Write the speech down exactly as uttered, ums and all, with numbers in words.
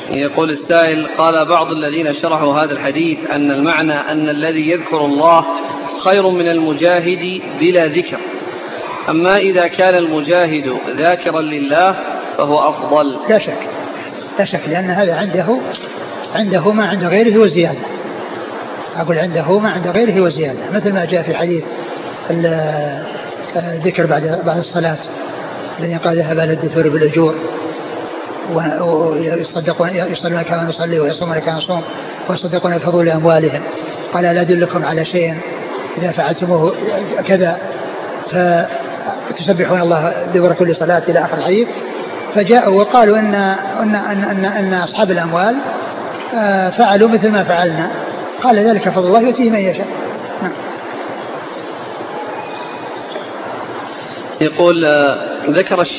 يقول السائل: قال بعض الذين شرحوا هذا الحديث أن المعنى أن الذي يذكر الله خير من المجاهد بلا ذكر، أما إذا كان المجاهد ذاكرا لله فهو أفضل. لا شك لا شك لأن هذا عنده عنده ما عند غيره وزيادة. أقول عنده ما عند غيره وزيادة، مثل ما جاء في حديث الذكر بعد بعد الصلاة الذي قال ذهب إلى الدثور بالأجور، ويصدقون يصلون كما نصلي ويصومون كما نصوم ويصدقون بفضول أموالهم. قال لا أدلكم على شيء إذا فعلتموه كذا فتسبحون الله دبر كل صلاة إلى آخر الحديث. فجاءوا وقالوا إن, إن, إن, إن, إن أصحاب الأموال فعلوا مثل ما فعلنا. قال ذلك فضل الله يؤتيه من يشاء. يقول ذكر